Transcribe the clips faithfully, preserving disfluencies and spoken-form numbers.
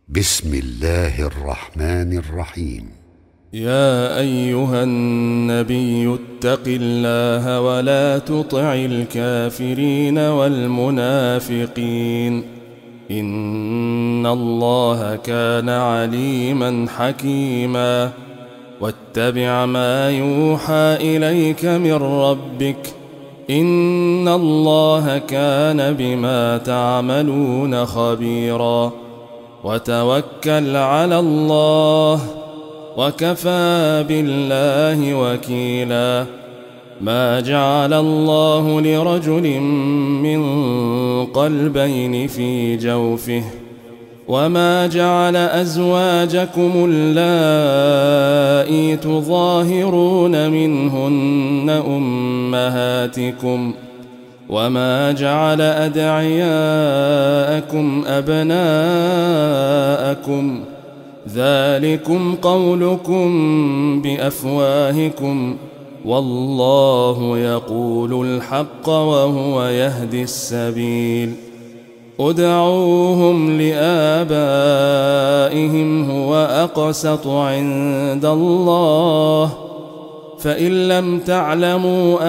بسم الله الرحمن الرحيم. يا أيها النبي اتق الله ولا تطع الكافرين والمنافقين إن الله كان عليما حكيما. واتبع ما يوحى إليك من ربك إن الله كان بما تعملون خبيرا. وتوكل على الله وكفى بالله وكيلا. ما جعل الله لرجل من قلبين في جوفه وما جعل أزواجكم اللائي تظاهرون منهن أمهاتكم وما جعل أدعياءكم أبناءكم ذلكم قولكم بأفواهكم والله يقول الحق وهو يهدي السبيل. ادعوهم لآبائهم هو أقسط عند الله فإن لم تعلموا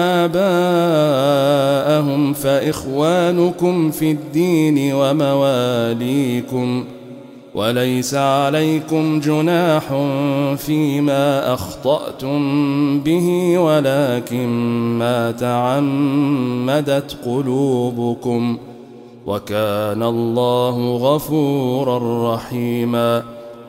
آباءهم فإخوانكم في الدين ومواليكم وليس عليكم جناح فيما أخطأتم به ولكن ما تعمدت قلوبكم وكان الله غفورا رحيما.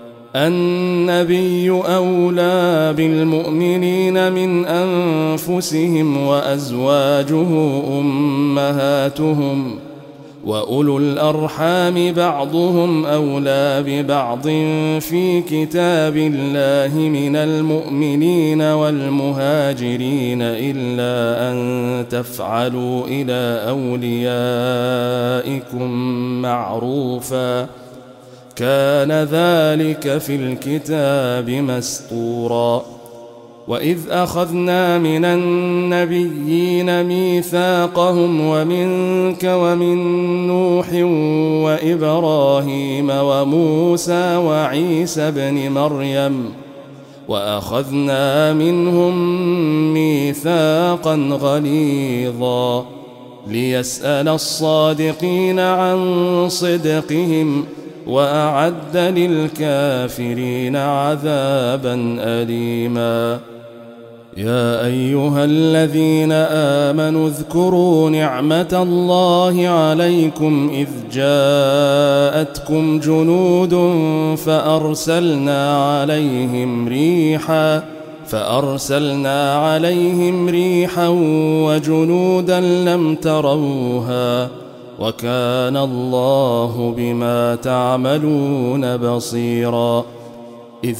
النبي أولى بالمؤمنين من أنفسهم وأزواجه أمهاتهم وأولو الأرحام بعضهم أولى ببعض في كتاب الله من المؤمنين والمهاجرين إلا أن تفعلوا إلى أوليائكم معروفا كان ذلك في الكتاب مسطورا. وإذ أخذنا من النبيين ميثاقهم ومنك ومن نوح وإبراهيم وموسى وعيسى بن مريم وأخذنا منهم ميثاقا غليظا ليسأل الصادقين عن صدقهم وأعد للكافرين عذابا أليما. يا أيها الذين آمنوا اذكروا نعمة الله عليكم إذ جاءتكم جنود فأرسلنا عليهم ريحا فأرسلنا عليهم ريحا وجنودا لم تروها وكان الله بما تعملون بصيرا. إذ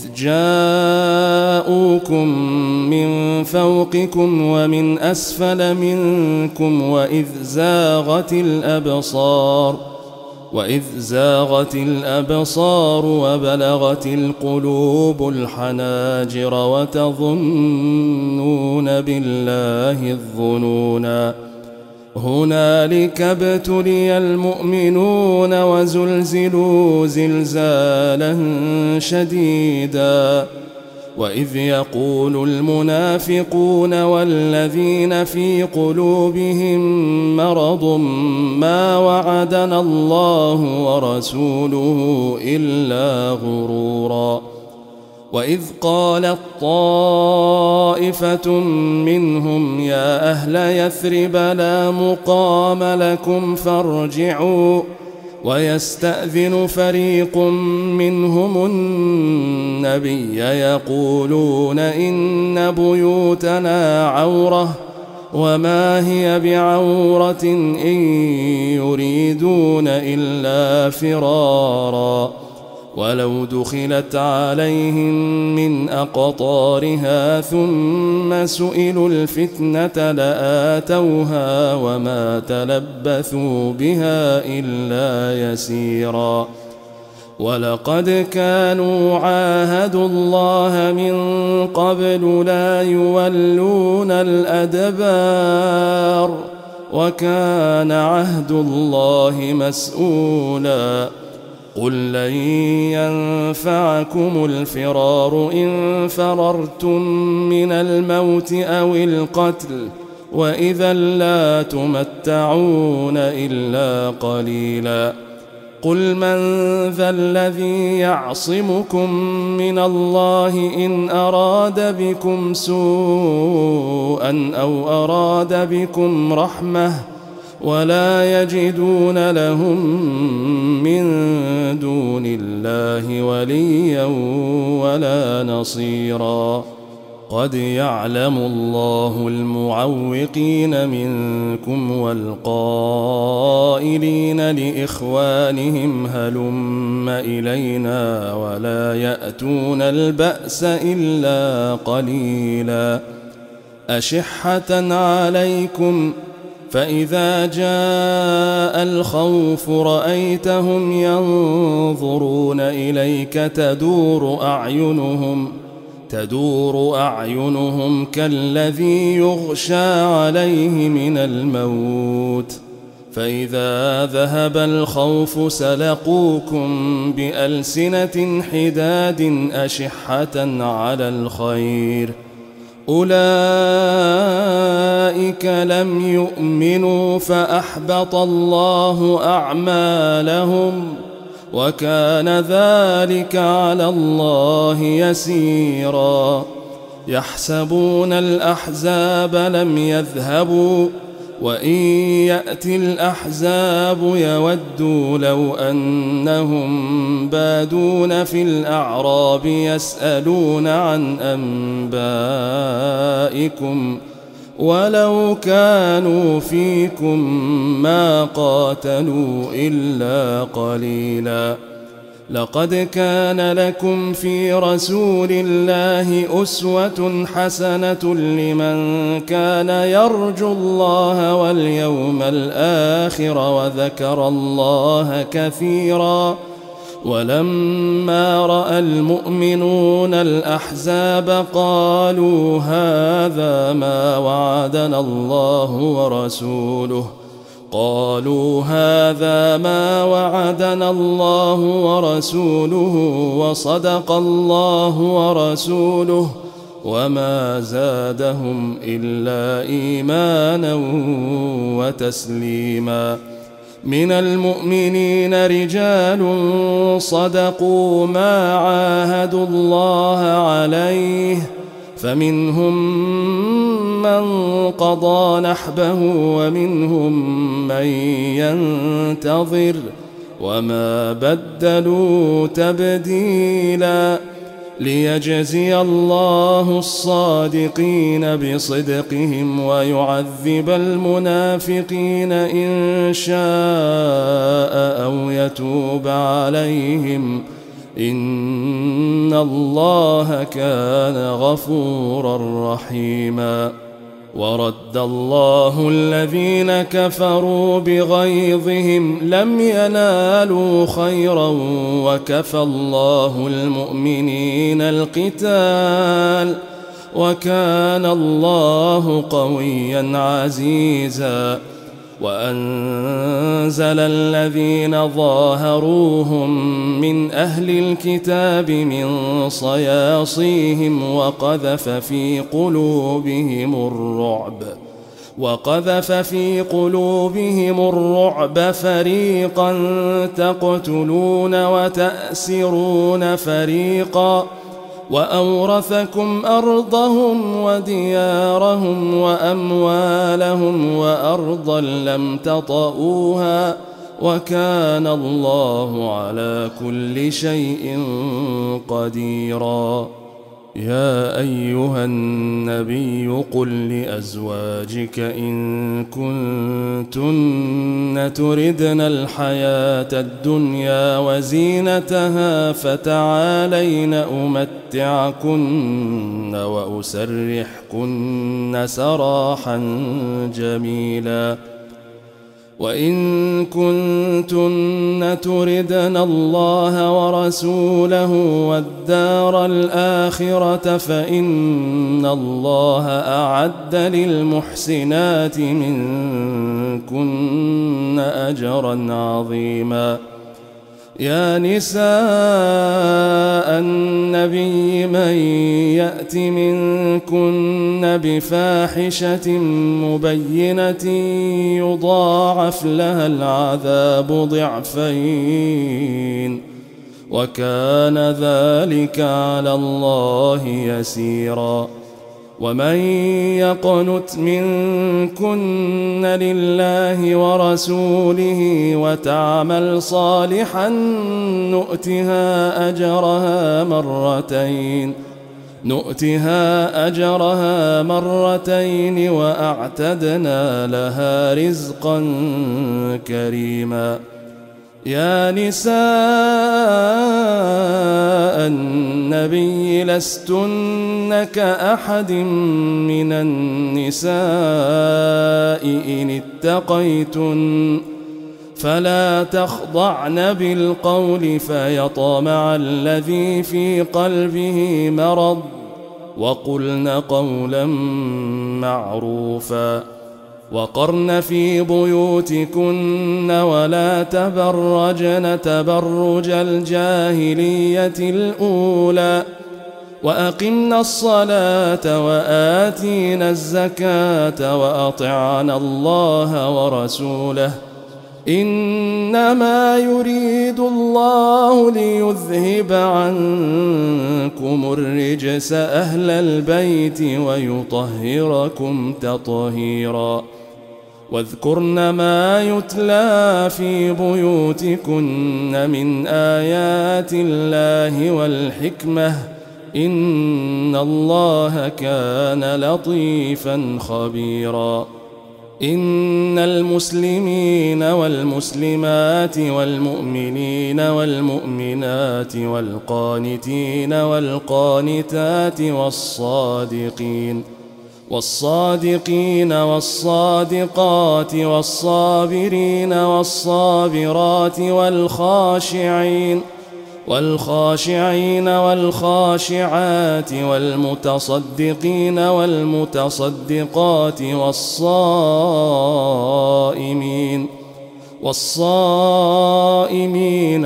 جاءوكم من فوقكم ومن أسفل منكم وإذ زاغت الأبصار وإذ زاغت الأبصار وبلغت القلوب الحناجر وتظنون بالله الظنونا. هنالك ابتلي المؤمنون وزلزلوا زلزالا شديدا. وإذ يقول المنافقون والذين في قلوبهم مرض ما وعدنا الله ورسوله إلا غرورا. وإذ قالت طائفة منهم يا أهل يثرب لا مقام لكم فارجعوا ويستأذن فريق منهم النبي يقولون إن بيوتنا عورة وما هي بعورة إن يريدون إلا فرارا. ولو دخلت عليهم من أقطارها ثم سئلوا الفتنة لآتوها وما تلبثوا بها إلا يسيرا. ولقد كانوا عاهدوا الله من قبل لا يولون الأدبار وكان عهد الله مسؤولا. قل لن ينفعكم الفرار إن فررتم من الموت أو القتل وإذا لا تمتعون إلا قليلا قل من ذا الذي يعصمكم من الله إن أراد بكم سوءا أو أراد بكم رحمة ولا يجدون لهم من دون الله وليا ولا نصيرا قد يعلم الله المعوقين منكم والقائلين لإخوانهم هلم إلينا ولا يأتون البأس إلا قليلا أشحة عليكم فإذا جاء الخوف رأيتهم ينظرون إليك تدور أعينهم تدور أعينهم كالذي يغشى عليه من الموت فإذا ذهب الخوف سلقوكم بألسنة حداد أشحة على الخير أولئك لم يؤمنوا فأحبط الله أعمالهم وكان ذلك على الله يسيرا يحسبون الأحزاب لم يذهبوا وإن يأتي الأحزاب يودوا لو أنهم بادون في الأعراب يسألون عن أنبائكم ولو كانوا فيكم ما قاتلوا إلا قليلا لقد كان لكم في رسول الله أسوة حسنة لمن كان يرجو الله واليوم الآخر وذكر الله كثيرا ولما رأى المؤمنون الأحزاب قالوا هذا ما وعدنا الله ورسوله قالوا هذا ما وعدنا الله ورسوله وصدق الله ورسوله وما زادهم إلا إيمانا وتسليما من المؤمنين رجال صدقوا ما عاهدوا الله عليه فمنهم من قضى نحبه ومنهم من ينتظر وما بدلوا تبديلا ليجزي الله الصادقين بصدقهم ويعذب المنافقين إن شاء أو يتوب عليهم إن الله كان غفورا رحيما ورد الله الذين كفروا بغيظهم لم ينالوا خيرا وكفى الله المؤمنين القتال وكان الله قويا عزيزا وأنزل الذين ظاهروهم من أهل الكتاب من صياصيهم وقذف في قلوبهم الرعب وقذف في قلوبهم الرعب فريقا تقتلون وتأسرون فريقا وأورثكم أرضهم وديارهم وأموالهم وأرضا لم تطئوها وكان الله على كل شيء قديرا يا أيها النبي قل لأزواجك إن كنتن تردن الحياة الدنيا وزينتها فتعالين أمتعكن وأسرحكن سراحا جميلا وإن كنتن تردن الله ورسوله والدار الآخرة فإن الله أعد للمحسنات منكن أجرا عظيما يا نساء النبي من يأت منكن بفاحشة مبينة يضاعف لها العذاب ضعفين وكان ذلك على الله يسيرا. ومن يقنت منكن لله ورسوله وتعمل صالحا نؤتها أجرها مرتين نؤتها أجرها مرتين وأعتدنا لها رزقا كريما. يا نساء النبي لستن كأحد من النساء إن اتقيتن فلا تخضعن بالقول فيطمع الذي في قلبه مرض وقلن قولا معروفا. وقرن في بيوتكن ولا تبرجن تبرج الجاهلية الأولى وأقمنا الصلاة وآتينا الزكاة وأطعنا الله ورسوله إنما يريد الله ليذهب عنكم الرجس أهل البيت ويطهركم تطهيرا. واذكرن ما يتلى في بيوتكن من آيات الله والحكمة إن الله كان لطيفا خبيرا. إن المسلمين والمسلمات والمؤمنين والمؤمنات والقانتين والقانتات والصادقين والصادقين والصادقات والصابرين والصابرات والخاشعين والخاشعين والخاشعات والمتصدقين والمتصدقات والصائمين والصائمين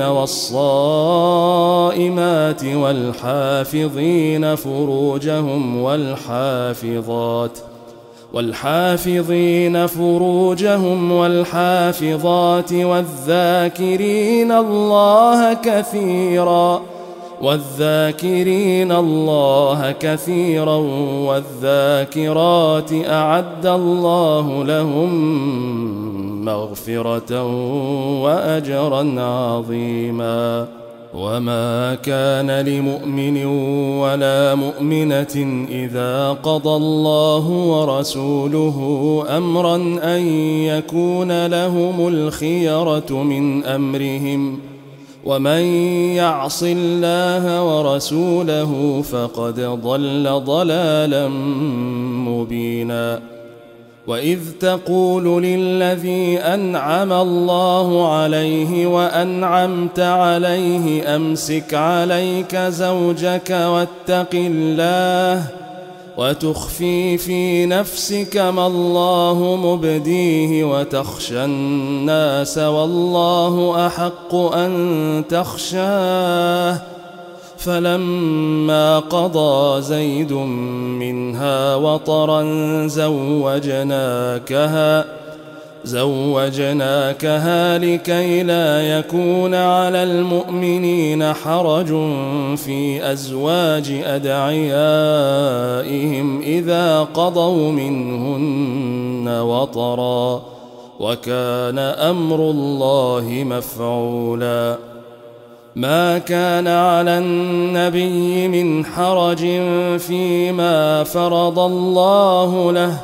والصائمات والحافظين فروجهم والحافظات والحافظين فروجهم والحافظات والذاكرين الله كثيرا والذاكرين الله كثيرا والذاكرات أعد الله لهم مغفرة وأجرا عظيما. وما كان لمؤمن ولا مؤمنة إذا قضى الله ورسوله أمرا أن يكون لهم الخيرة من أمرهم ومن يعص الله ورسوله فقد ضل ضلالا مبينا. وإذ تقول للذي أنعم الله عليه وأنعمت عليه أمسك عليك زوجك واتق الله وتخفي في نفسك ما الله مبديه وتخشى الناس والله أحق أن تخشاه فلما قضى زيد منها وطرا زوجناكها زوجناكها لكي لا يكون على المؤمنين حرج في أزواج أدعيائهم إذا قضوا منهن وطرا وكان أمر الله مفعولا. ما كان على النبي من حرج فيما فرض الله له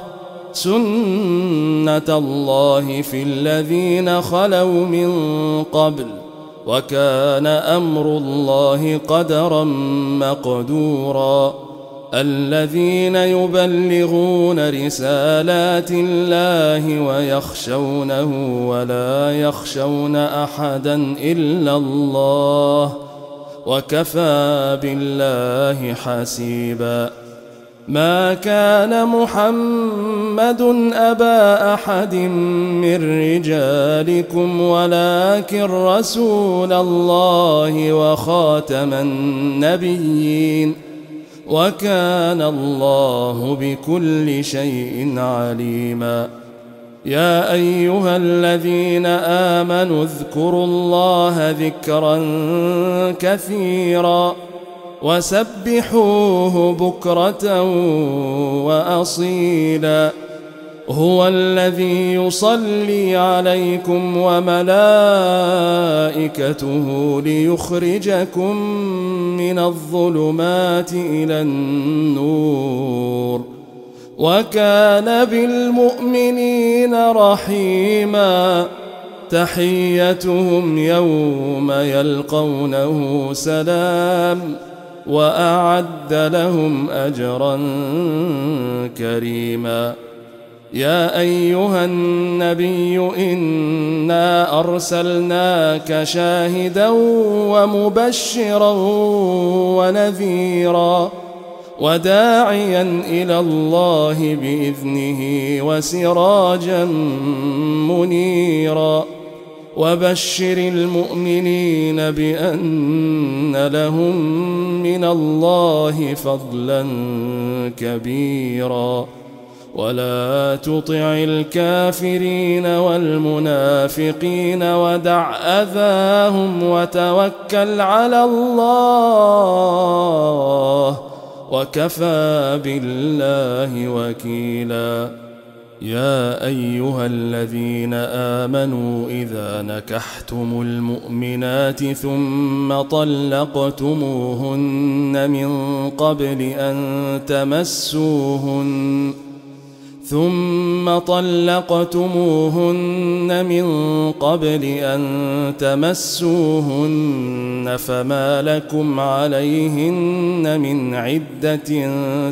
سنة الله في الذين خلوا من قبل وكان أمر الله قدرا مقدورا. الذين يبلغون رسالات الله ويخشونه ولا يخشون أحدا إلا الله وكفى بالله حسيبا. ما كان محمد أبا أحد من رجالكم ولكن رسول الله وخاتم النبيين وكان الله بكل شيء عليما. يا أيها الذين آمنوا اذكروا الله ذكرا كثيرا وسبحوه بكرة وأصيلا. هو الذي يصلي عليكم وملائكته ليخرجكم من الظلمات إلى النور وكان بالمؤمنين رحيما. تحيتهم يوم يلقونه سلام وأعد لهم أجرا كريما. يا أيها النبي إنا أرسلناك شاهدا ومبشرا ونذيرا وداعيا إلى الله بإذنه وسراجا منيرا. وبشر المؤمنين بأن لهم من الله فضلا كبيرا. ولا تطع الكافرين والمنافقين ودع أذاهم وتوكل على الله وكفى بالله وكيلا. يا أيها الذين آمنوا إذا نكحتم المؤمنات ثم طلقتموهن من قبل أن تمسوهن ثم طلقتموهن من قبل أن تمسوهن فما لكم عليهن من عدة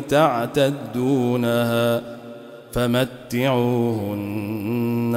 تعتدونها فمتعوهن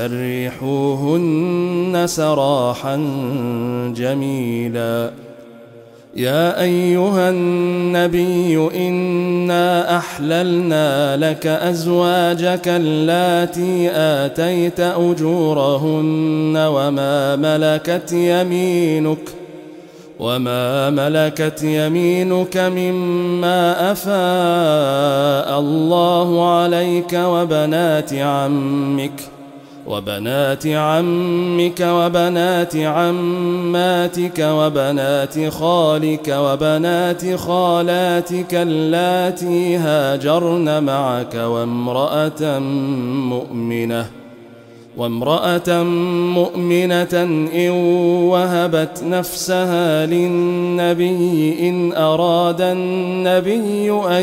وسرحوهن سراحا جميلا. يا أيها النبي إنا أحللنا لك أزواجك اللاتي آتيت أجورهن وما ملكت يمينك وما ملكت يمينك مما أفاء الله عليك وبنات عمك وبنات عمك وبنات عماتك وبنات خالك وبنات خالاتك اللاتي هاجرن معك وامرأة مؤمنة وامرأة مؤمنة إن وهبت نفسها للنبي إن أراد النبي أن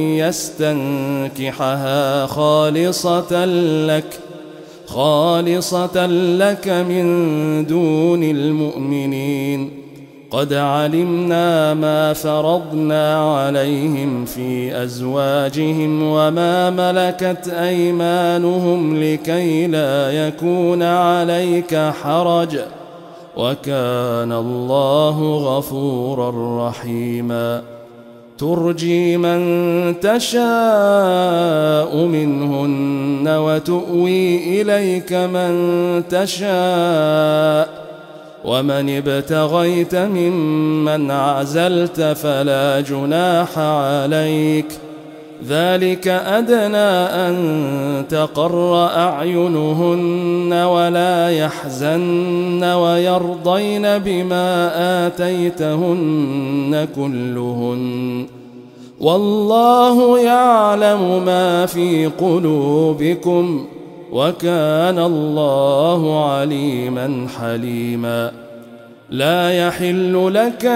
يستنكحها خالصة لك خالصة لك من دون المؤمنين. قد علمنا ما فرضنا عليهم في أزواجهم وما ملكت أيمانهم لكي لا يكون عليك حرج وكان الله غفورا رحيما. ترجي من تشاء منهن وتؤوي إليك من تشاء ومن ابتغيت ممن عزلت فلا جناح عليك ذلك أدنى أن تقر أعينهن ولا يحزن ويرضين بما آتيتهن كلهن والله يعلم ما في قلوبكم وكان الله عليما حليما. لا يحل لك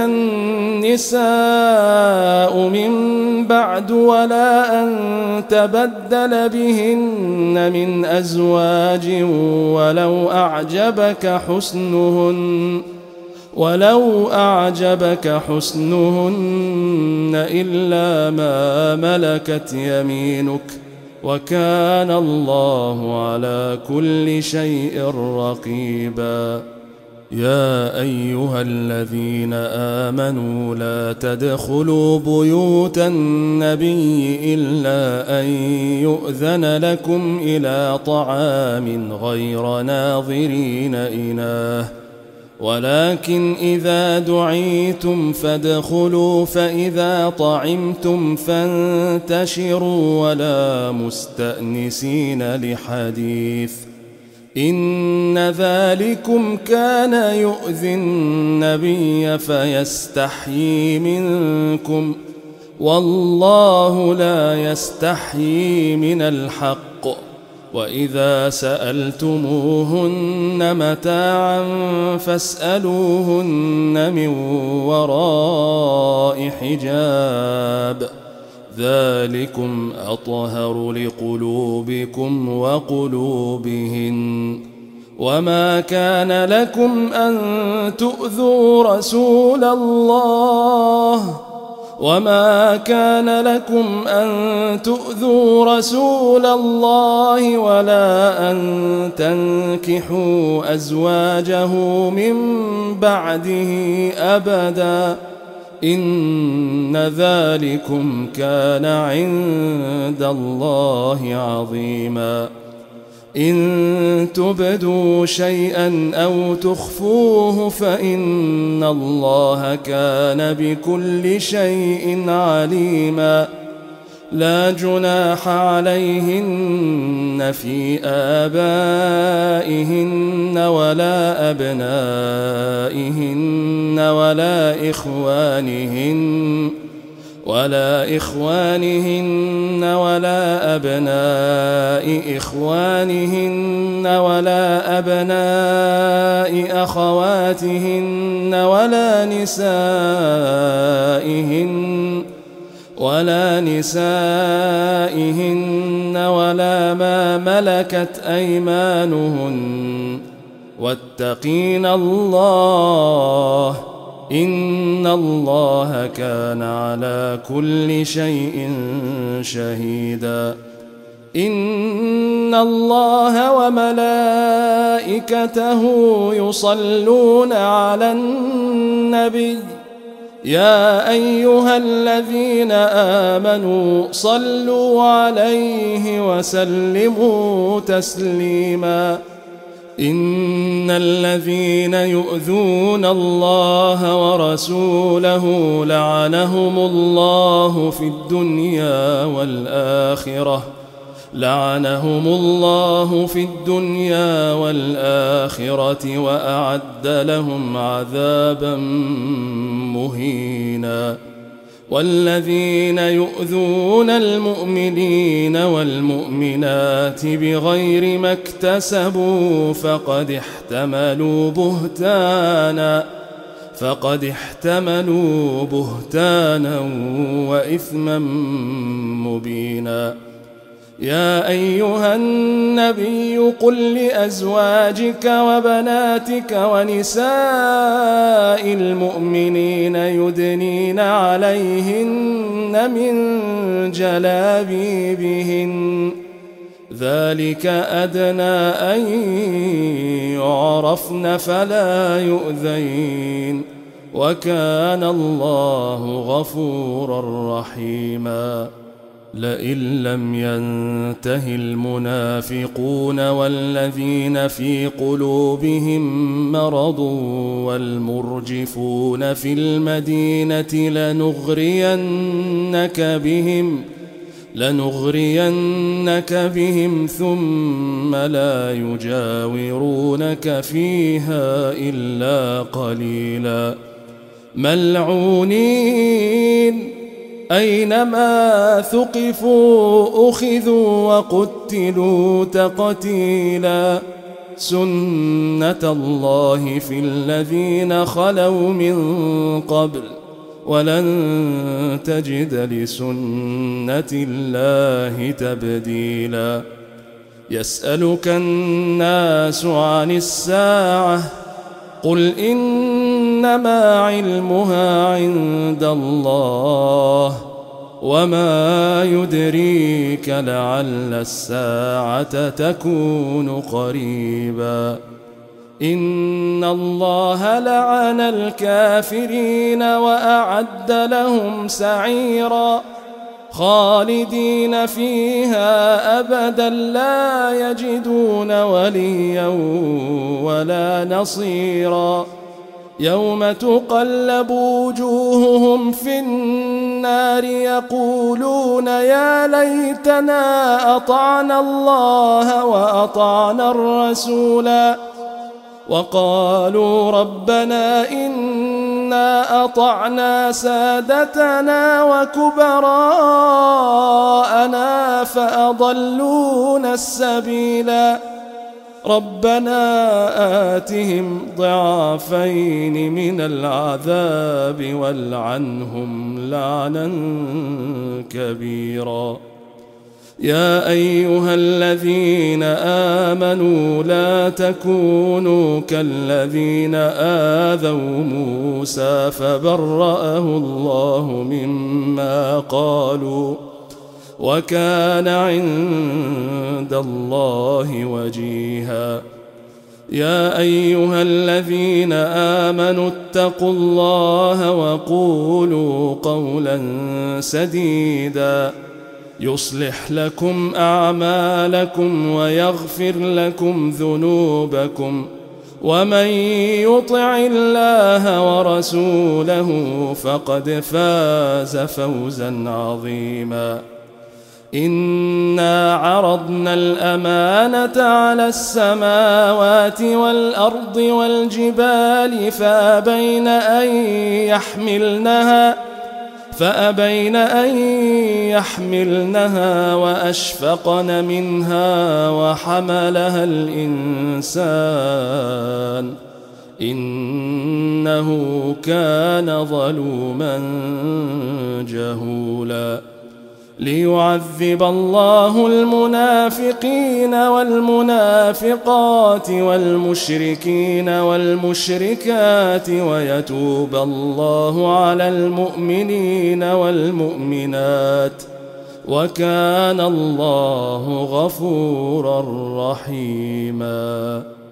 النساء من بعد ولا أن تبدل بهن من أزواج ولو أعجبك حسنهن ولو أعجبك حسنهن إلا ما ملكت يمينك وكان الله على كل شيء رقيبا. يا أيها الذين آمنوا لا تدخلوا بيوت النبي إلا أن يؤذن لكم إلى طعام غير ناظرين إناه ولكن إذا دعيتم فادخلوا فإذا طعمتم فانتشروا ولا مستأنسين لحديث إن ذلكم كان يؤذي النبي فيستحيي منكم والله لا يستحيي من الحق وإذا سألتموهن متاعا فاسألوهن من وراء حجاب ذلكم أطهر لقلوبكم وقلوبهن وما كان لكم أن تؤذوا رسول الله وما كان لكم أن تؤذوا رسول الله ولا أن تنكحوا أزواجه من بعده أبدا إن ذلكم كان عند الله عظيما إن تبدوا شيئا أو تخفوه فإن الله كان بكل شيء عليما لا جناح عليهن في آبائهن ولا أبنائهن ولا إخوانهن ولا إخوانهن ولا أبناء إخوانهن ولا أبناء أخواتهن ولا نسائهن ولا نسائهن ولا ما ملكت أيمانهن واتقين الله إن الله كان على كل شيء شهيدا إن الله وملائكته يصلون على النبي يا أيها الذين آمنوا صلوا عليه وسلموا تسليما إن الذين يؤذون الله ورسوله لعنهم الله في الدنيا والآخرة لعنهم الله في الدنيا والآخرة وأعد لهم عذابا مهينا والذين يؤذون المؤمنين والمؤمنات بغير ما اكتسبوا فقد احتملوا بهتانا فقد احتملوا بهتانا وإثما مبينا يا أيها النبي قل لأزواجك وبناتك ونساء المؤمنين يدنين عليهن من جلابيبهن ذلك أدنى أن يعرفن فلا يؤذين وكان الله غفورا رحيما لئن لم ينته المنافقون والذين في قلوبهم مرض والمرجفون في المدينة لنغرينك بهم لنغرينك بهم ثم لا يجاورونك فيها إلا قليلا ملعونين أينما ثقفوا أخذوا وقتلوا تقتيلا سنة الله في الذين خلوا من قبل ولن تجد لسنة الله تبديلا يسألك الناس عن الساعة قل إنما علمها عند الله وما يدريك لعل الساعة تكون قريبا إن الله لعن الكافرين وأعد لهم سعيرا خالدين فيها أبدا لا يجدون وليا ولا نصيرا يوم تقلب وجوههم في النار يقولون يا ليتنا أطعنا الله وأطعنا الرسولا وقالوا ربنا إنا أطعنا سادتنا وكبراءنا فأضلونا السبيلا ربنا آتهم ضعفين من العذاب والعنهم لعنا كبيرا يا أيها الذين آمنوا لا تكونوا كالذين آذوا موسى فبرأه الله مما قالوا وكان عند الله وجيها يا أيها الذين آمنوا اتقوا الله وقولوا قولا سديدا يصلح لكم أعمالكم ويغفر لكم ذنوبكم ومن يطع الله ورسوله فقد فاز فوزا عظيما إنا عرضنا الأمانة على السماوات والأرض والجبال فأبين أن يحملنها فأبين أن يحملنها وأشفقن منها وحملها الإنسان إنه كان ظلوما جهولا ليعذب الله المنافقين والمنافقات والمشركين والمشركات ويتوب الله على المؤمنين والمؤمنات وكان الله غفورا رحيما.